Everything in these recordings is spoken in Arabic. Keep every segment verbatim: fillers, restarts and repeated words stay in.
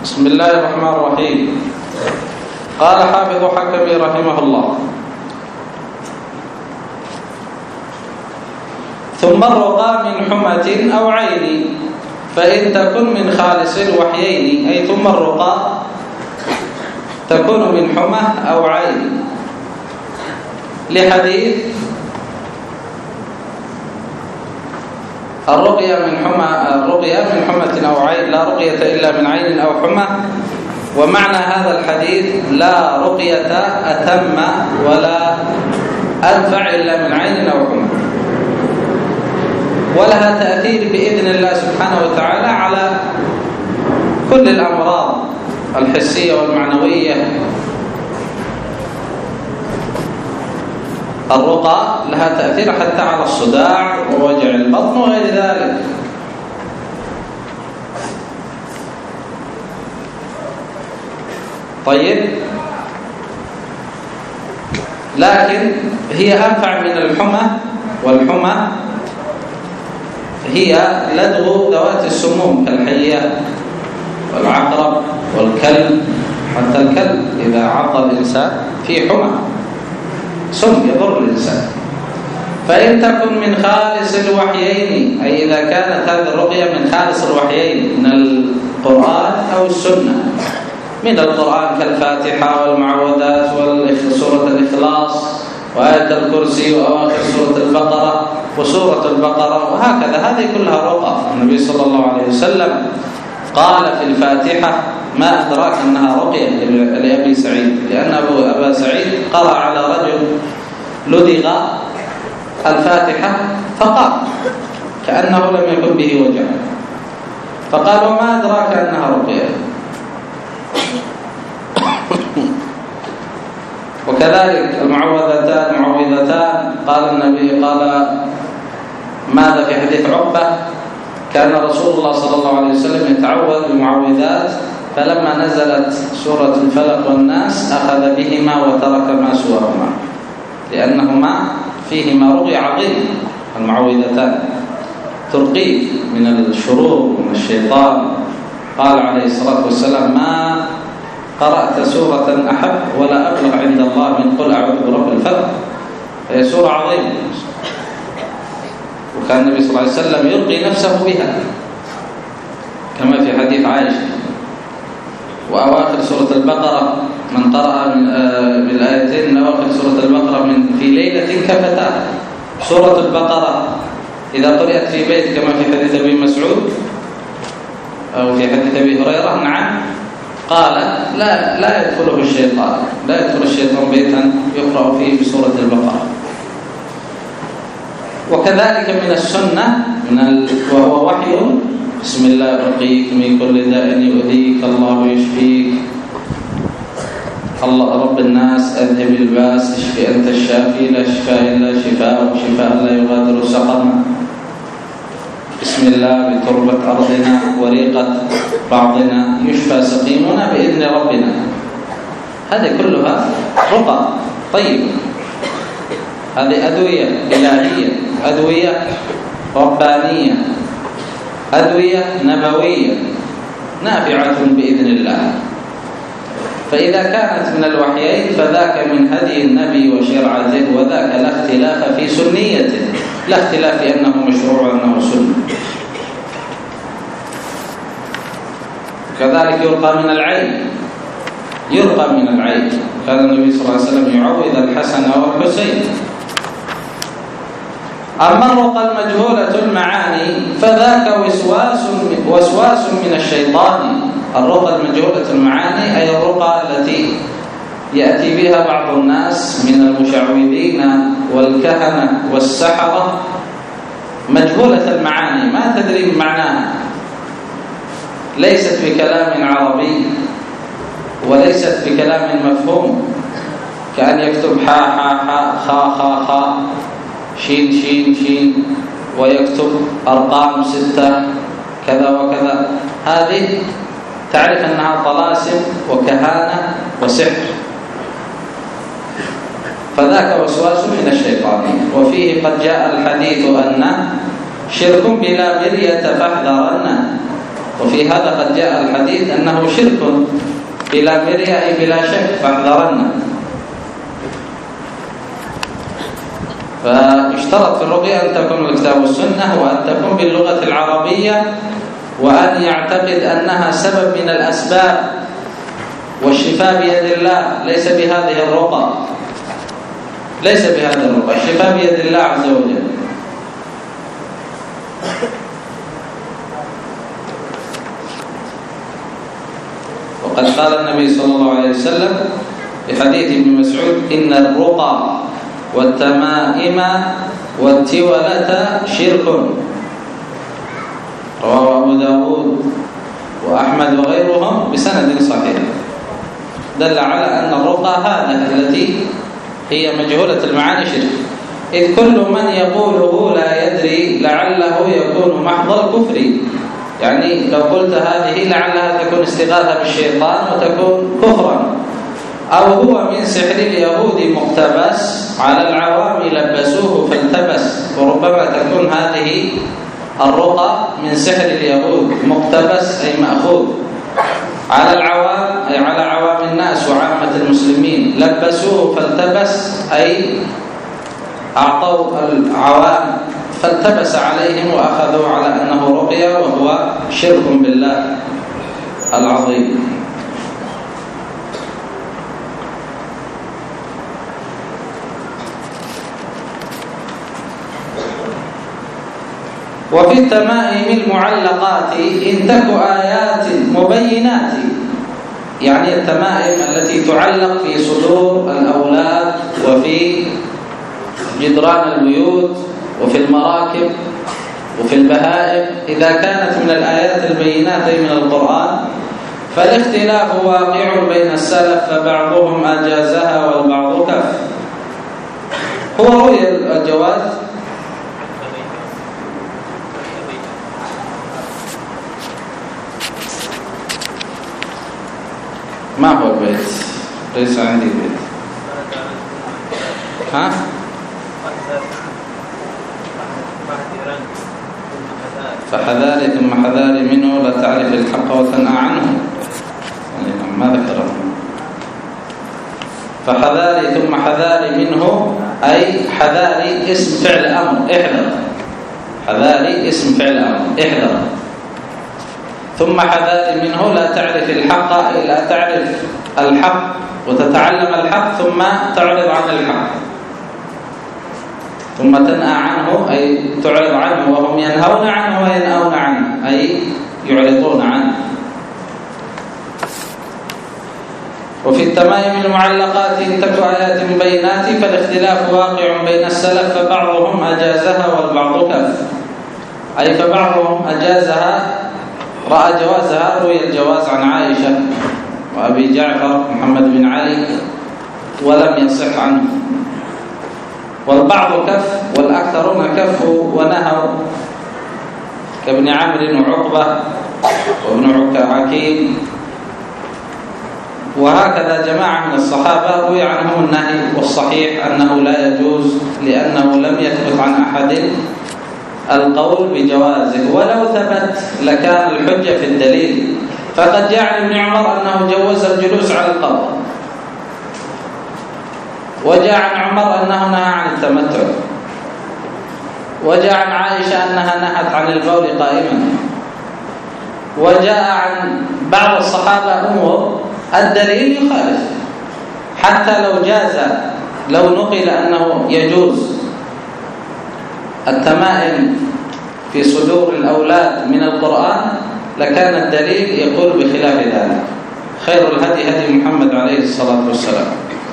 بسم الله الرحمن الرحيم. قال حافظ حكمي رحمه الله: ثم الرقى من حمة أو عين فإن تكن من خالص الوحيين، أي ثم الرقى تكون من حمة أو عين، لحديث الرقية من حمى الرقية من حمة أو عين، لا رقية إلا من عين أو حمى. ومعنى هذا الحديث: لا رقية أتم ولا أنفع إلا من عين أو حمى، ولها تأثير بإذن الله سبحانه وتعالى على كل الأمراض الحسية والمعنوية. الرقى لها تأثير حتى على الصداع ووجع البطن وغير ذلك. طيب، لكن هي أنفع من الحمى، والحمى هي لدغ ذوات السموم كالحيات والعقرب والكلب. حتى الكلب إذا عض الإنسان في حمى، سم يضر الإنسان. فإن تكن من خالص الوحيين، أي إذا كانت هذه الرقية من خالص الوحيين من القرآن أو السنة. من القرآن كالفاتحة والمعوذات وسورة الإخلاص وآية الكرسي وأواخر سورة البقرة وسورة البقرة وهكذا، هذه كلها رقى. النبي صلى الله عليه وسلم قال في الفاتحة: ما أدراك أنها رقية لأبي سعيد، لأن أبا سعيد قرأ على رجل لدغ الفاتحة فقال كأنه لم يكن به وجع، فقال: وما أدراك أنها رقية. وكذلك المعوذتان معوذتان، قال النبي قال ماذا في حديث عقبة: كان رسول الله صلى الله عليه وسلم يتعوذ بمعوذات، فلما نزلت سورة الفلق والناس أخذ بهما وترك ما سواهما، لأنهما فيهما رقي عظيم. المعوذتان ترقيك من الشرور ومن الشيطان. قال عليه الصلاة والسلام: ما قرأت سورة أحب ولا أبلغ عند الله من قل أعوذ برب الفلق. هي سورة عظيمة، وكان النبي صلى الله عليه وسلم يلقي نفسه بها كما في حديث عائشة. وأواخر سورة البقرة، من قرأ بالآيتين من أواخر سورة البقرة من في ليلة كفتان. سورة البقرة إذا قرأت في بيت كما في حديث أبي مسعود أو في حديث أبي هريرة، نعم، قال لا لا يدخله الشيطان، لا يدخل الشيطان بيتا يقرأ فيه بسورة البقرة. وكذلك من السنة من ال... وهو وحي: بسم الله أرقيك من كل داء يؤذيك، الله يشفيك، الله رب الناس أذهب الباس، اشفي أنت الشافي، لا شفاء إلا شفاء، شفاء لا يغادر سقما. بسم الله بتربة أرضنا وريقة بعضنا، يشفى سقيمنا بإذن ربنا. هذه كلها رقى. طيب، هذه أدوية إلهية، أدوية ربانية، أدوية نبوية نافعة بإذن الله. فإذا كانت من الوحيين فذاك من هدي النبي وشرعته، وذاك لا اختلاف في سنيته، لا اختلاف في أنه مشروع وأنه سنة. كذلك يرقى من العين، يرقى من العين. كان النبي صلى الله عليه وسلم يعوذ الحسن والحسين. أما الرقى المجهولة المعاني فذاك وسواس وسواس من الشيطان. الرقى المجهولة المعاني أي الرقى التي يأتي بها بعض الناس من المشعوذين والكهنة والسحرة، مجهولة المعاني، ما تدري معناها، ليست بكلام عربي وليست بكلام مفهوم، كأن يكتب حا حا حا خا خا خا شين شين شين ويكتب أرقام ستة كذا وكذا. هذه تعرف أنها طلاسم وكهانة وسحر، فذاك وسواس من الشيطان. وفيه قد جاء الحديث أن شرك بلا مرية فاحذرن، وفي هذا قد جاء الحديث أنه شرك بلا مرية أي بلا شك، فاحذرنا. فاشترط في الرقية أن تكون الكتاب والسنة، وأن تكون باللغة العربية، وأن يعتقد أنها سبب من الأسباب، والشفاء بيد الله ليس بهذه الرقى، ليس بهذه الرقى، الشفاء بيد الله عز وجل. وقد قال النبي صلى الله عليه وسلم في حديث ابن مسعود: إن الرقى والتمائم والتولة شرك. رواه أبو داود وأحمد وغيرهم بسند صحيح، دل على أن الرقى هذه التي هي مجهولة المعاني شرك، إذ كل من يقوله لا يدري لعله يكون محض الكفر. يعني لو قلت هذه لعلها تكون استغاثة بالشيطان وتكون كفرا، أو هو من سحر اليهود مقتبس على العوام لبسوه فالتبس. وربما تكون هذه الرقى من سحر اليهود مقتبس أي مأخوذ على العوام أي على عوام الناس وعامة المسلمين، لبسوه فالتبس أي أعطوا العوام فالتبس عليهم وأخذوا على أنه رقية، وهو شرك بالله العظيم. وفي التمائم المعلقات إن تك آيات مبينات، يعني التمائم التي تعلق في صدور الأولاد وفي جدران البيوت وفي المراكب وفي البهائم، إذا كانت من الآيات البينات من القرآن فالاختلاف واقع بين السلف، فبعضهم أجازها والبعض كف. هو رؤية الجواز ما هو البيت، ليس عندي بيت. ها؟ فحذاري ثم حذاري منه لا تعرف الحق وتنأى عنه. ما ذكره. فحذاري ثم حذاري منه أي حذاري اسم فعل أمر، احذر. حذاري اسم فعل أمر، احذر. ثم حذاري منه لا تعرف الحق أي لا تعرف الحق وتتعلم الحق ثم تعرض عن الحق، ثم تنأى عنه أي تعرض عنه، وهم ينهون عنه وينأون عنه أي يعرضون عنه. وفي التمائم المعلقات إن تك آيات بينات فالاختلاف واقع بين السلف، فبعضهم أجازها والبعض كف، أي فبعضهم أجازها رأى جوازها، روي الجواز عن عائشة وأبي جعفر محمد بن علي ولم يصح عنه، والبعض كف والأكثرون كفوا ونهوا كابن عمرو وعقبة وابن حكيم، وهكذا جماعة من الصحابة روي عنهم النهي، والصحيح أنه لا يجوز لأنه لم يثبت عن أحد القول بجوازه، ولو ثبت لكان الحجة في الدليل. فقد جاء عن ابن عمر أنه جوز الجلوس على القبر، وجاء عن عمر أنه نهى عن التمتع، وجاء عن عائشة أنها نهت عن البول قائما، وجاء عن بعض الصحابة أمور الدليل يخالف. حتى لو جاز، لو نقل أنه يجوز التمائم في صدور الأولاد من القرآن لكان الدليل يقول بخلاف ذلك. خير الهدي هدي محمد عليه الصلاة والسلام،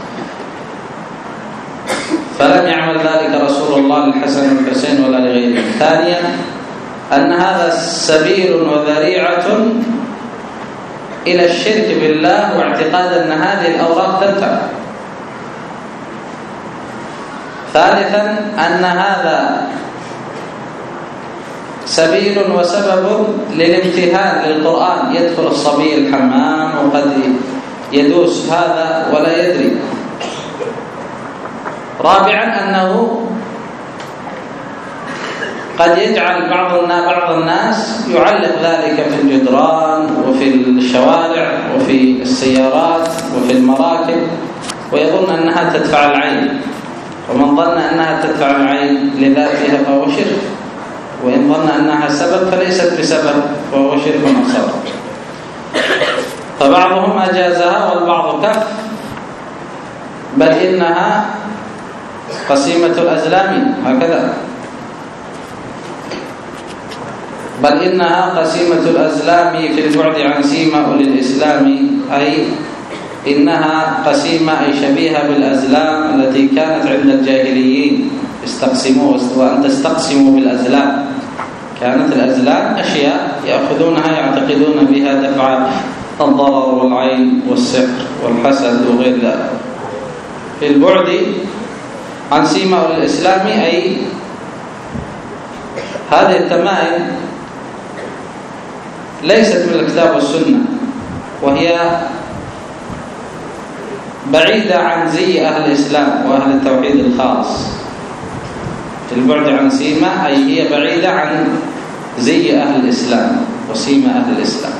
فلم يعمل ذلك رسول الله للحسن والحسين ولا لغيره. ثانيا أن هذا سبيل وذريعة إلى الشرك بالله واعتقاد أن هذه الأوراق تنفع. ثالثا أن هذا سبيل وسبب للامتهان للقرآن، يدخل الصبي الحمام وقد يدوس هذا ولا يدري. رابعا أنه قد يجعل بعض بعض الناس يعلق ذلك في الجدران وفي الشوارع وفي السيارات وفي المراكب ويظن أنها تدفع العين، ومن ظن أنها تدفع العين لذاتها فهو شرك، وإن ظن أنها سبب فليست بسبب وهو شرك أصغر. فبعضهم أجازها والبعض كف، بل إنها قسيمة الأزلام، هكذا بل إنها قسيمة الأزلام في البعد عن سيما أولي الإسلام، أي إنها قسيمة أي شبيهة بالأزلام التي كانت عند الجاهليين، استقسموا وأن تستقسموا بالأزلام. كانت الأزلام أشياء يأخذونها يعتقدون بها دفع الضرر والعين والسحر والحسد وغير ذلك. في البعد عن سيما أولي الإسلام أي هذه التمائم ليست من الكتاب والسنة، وهي بعيدة عن زي أهل الإسلام وأهل التوحيد الخاص. في البعد عن سيما أي هي بعيدة عن زي أهل الإسلام وسيما أهل الإسلام.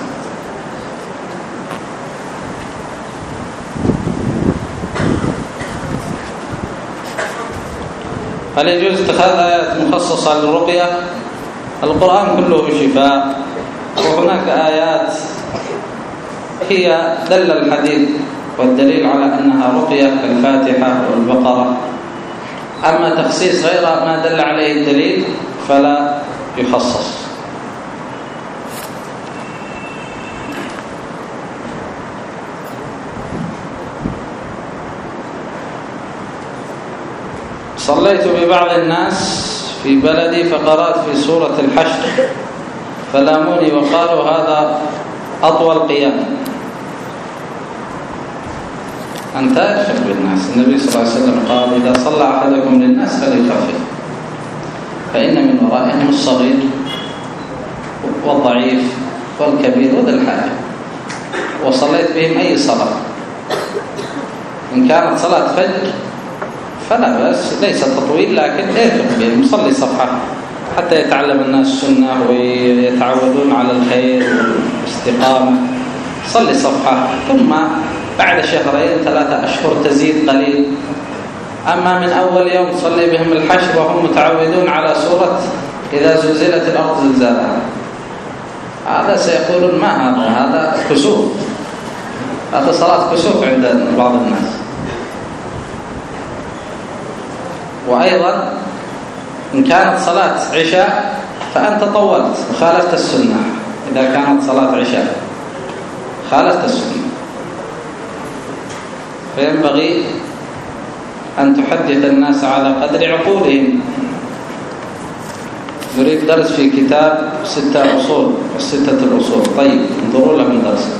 هل يجوز اتخاذ آيات مخصصة للرقية؟ القرآن كله شفاء، وهناك آيات هي دل الحديث والدليل على أنها رقية كالفاتحة والبقرة. أما تخصيص غير ما دل عليه الدليل فلا يخصص. صليت ببعض الناس في بلدي فقرأت في سورة الحشر فلاموني وقالوا هذا أطول قيام. أنت أشرف بالناس. النبي صلى الله عليه وسلم قال إذا صلى أحدكم للناس فليخفف، فإن من ورائهم الصغير والضعيف والكبير وذا الحاجة. وصليت بهم أي صلاة، إن كانت صلاة فجر فلا بأس، ليس تطويل، لكن ارفق بهم، صلي صفحة حتى يتعلم الناس السنة ويتعودون على الخير والاستقامة. صلي صفحة، ثم بعد شهرين ثلاثة أشهر تزيد قليل. أما من أول يوم صلي بهم الحشر وهم متعودون على سورة إذا زلزلت الأرض زلزالها، هذا سيقولون ما هذا هذا كسوف، هذا صلاة كسوف عند بعض الناس. وأيضا إن كانت صلاة عشاء فأنت طولت وخالفت السنة. إذا كانت صلاة عشاء خالفت السنة، فينبغي أن تحدث الناس على قدر عقولهم. نريد درس في كتاب ستة أصول والستة الأصول. طيب انظروا له من درس.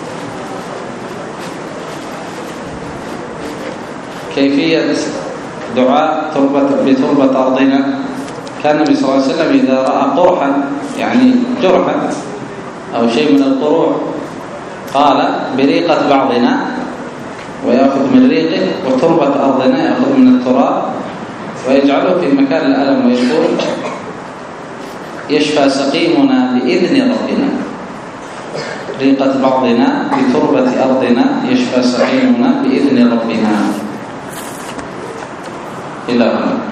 كيفية دعاء تربة بتربة أرضنا. كان النبي صلى الله عليه وسلم إذا رأى قرحا يعني جرحا أو شيء من القروح قال بريقة بعضنا، ويأخذ من ريقه، وتربة أرضنا يأخذ من التراب ويجعله في مكان الألم، ويقول يشفى سقيمنا بإذن ربنا. ريقة بعضنا بتربة أرضنا يشفى سقيمنا بإذن ربنا. إلى هنا.